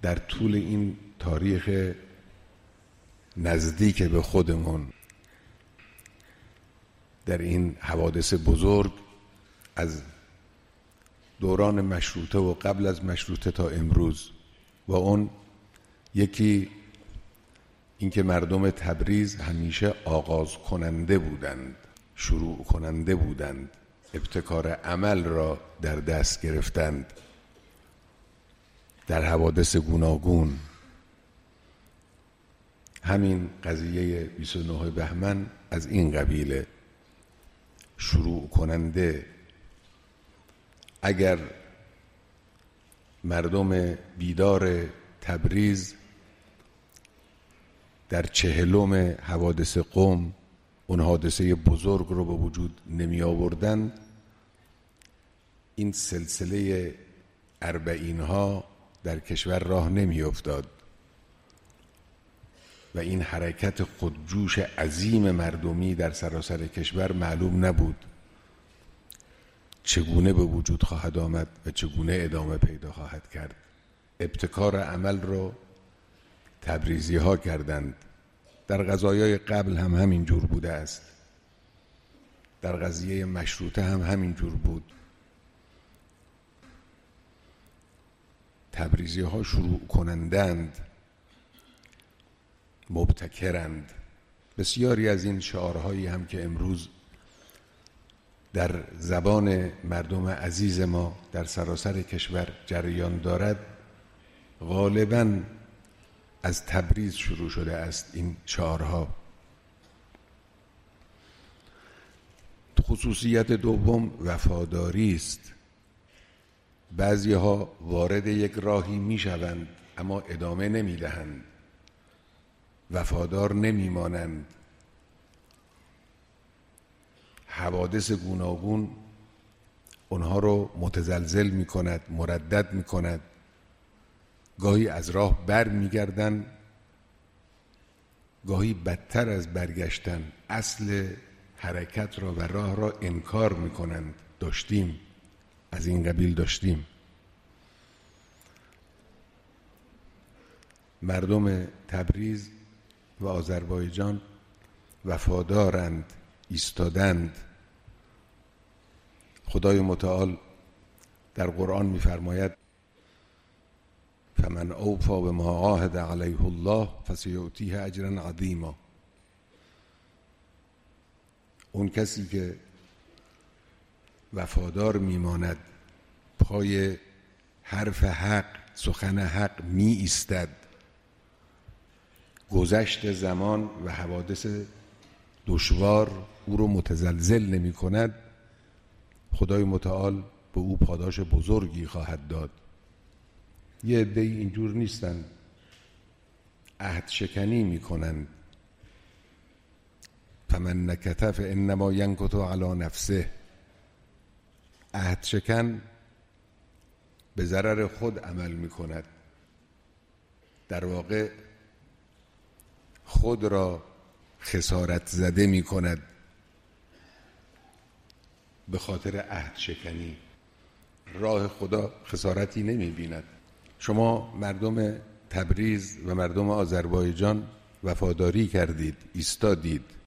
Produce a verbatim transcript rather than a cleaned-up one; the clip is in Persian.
در طول این تاریخ نزدیک به خودمون، در این حوادث بزرگ از دوران مشروطه و قبل از مشروطه تا امروز، و اون یکی اینکه مردم تبریز همیشه آغاز کننده بودند، شروع کننده بودند، ابتکار عمل را در دست گرفتند در حوادث گوناگون. همین قضیه بیست و نه بهمن از این قبیله، شروع کننده. اگر مردم بیدار تبریز در چهلم حوادث قم اون حادثه بزرگ رو به وجود نمی آوردند، این سلسله اربعین ها در کشور راه نمی افتاد و این حرکت خودجوش عظیم مردمی در سراسر کشور معلوم نبود چگونه به وجود خواهد آمد و چگونه ادامه پیدا خواهد کرد. ابتکار عمل رو تبریزی ها کردند. در قضایای قبل هم همین جور بوده است، در قضیه مشروطه هم همین جور بود. تبریزی ها شروع کنندند، مبتکرند. بسیاری از این شعارهایی هم که امروز در زبان مردم عزیز ما در سراسر کشور جریان دارد، غالباً از تبریز شروع شده است. این شعارها. خصوصیت دوم وفاداری است. بعضی ها وارد یک راهی می شوند اما ادامه نمی دهند، وفادار نمی مانند. حوادث گوناگون اونها رو متزلزل می کند، مردد می کند. گاهی از راه بر می گردن، گاهی بدتر از برگشتن اصل حرکت را و راه را انکار می کنند. داشتیم از این قبیل داشتیم. مردم تبریز و آذربایجان وفادارند، ایستادند. خدای متعال در قرآن می‌فرماید فمن اوفی بما عاهد علیه الله فسیؤتیه اجرا عظیما. اون کسی که وفادار میماند، پای حرف حق، سخن حق می ایستد، گذشت زمان و حوادث دشوار او رو متزلزل نمی کند، خدای متعال به او پاداش بزرگی خواهد داد. یه عده‌ای اینجور نیستن، عهد شکنی می کنند. فمن نکث فانما ینکث علی نفسه. عهد شکن به ضرر خود عمل می کند، در واقع خود را خسارت زده می کند به خاطر عهد شکنی. راه خدا خسارتی نمی بیند. شما مردم تبریز و مردم آذربایجان وفاداری کردید، ایستادید.